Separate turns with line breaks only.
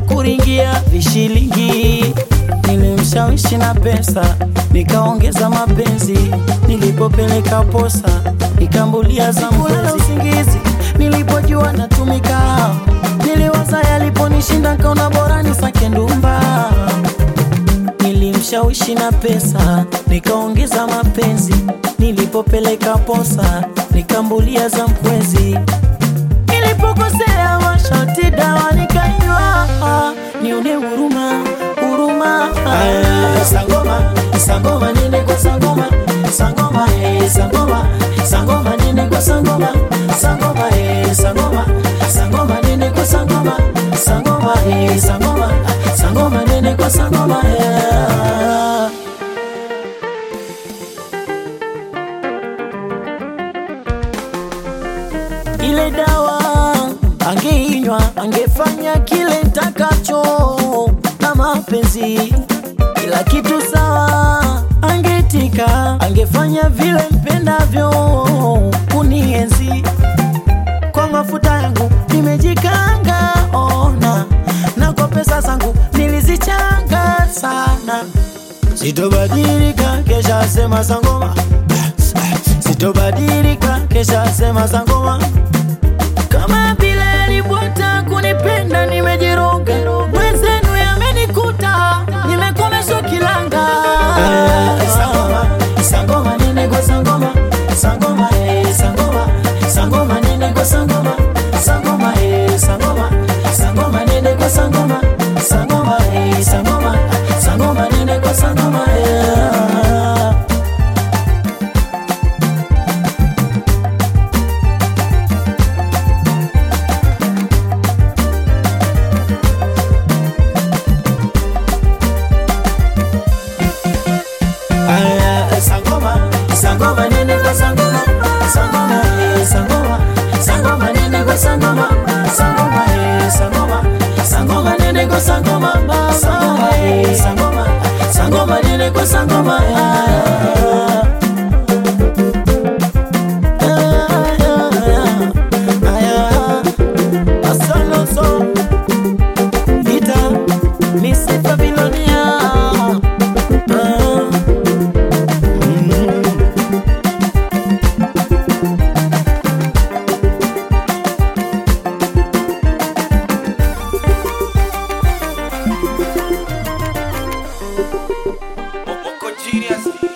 kuringia vishilingi. Nilimshawishi na pesa, nikaongeza mapenzi. Nilipopeleka posa, nikambulia za mkulala usingizi. Nilipojua natumika, niliwaza yaliponishinda, kaona bora nisake ndumba. Nilimshawishi na pesa, nikaongeza mapenzi. Nilipopeleka posa, nikambulia za mkwezi. Nilipokosea masharti dawa nikanywa, nione huruma, huruma. Sangoma, sangoma nene kwa sangoma, sangoma sangoma, sangoma nene kwa sangoma, sangoma sangoma, sangoma nene kwa sangoma, sangoma sangoma, sangoma nene kwa sangoma. Ile dawa angeinywa, angefanya kile nitakacho na mapenzi, kila kitu sawa, angetika, angefanya vile mpendavyo, kunienzi. Kwa mafuta yangu nimejikanga, ona, na kwa pesa zangu nilizichanga sana. Sitobadilika kesha sema sangoma, sitobadilika kesha sema sangoma. Kama vile alipota kunipenda nimejiroga, mwenzenu yamenikuta, nimekomeshwa kilanga. Sangoma, sangoma nene kwa sangoma, sangoma sangoma, sangoma nene kwa sangoma, sangoma sangoma, sangoma nene kwa sangoma, sangoma sangoma, sangoma nene kwa sangoma. Sangoma nene kwa sangoma, sangoma sangoma, sangoma nene kwa sangoma, sangoma sangoma, sangoma nene kwa sangoma, sangoma sangoma, sangoma nene kwa sangoma. Asaloso Vita Misifa Bilonia.
Genius.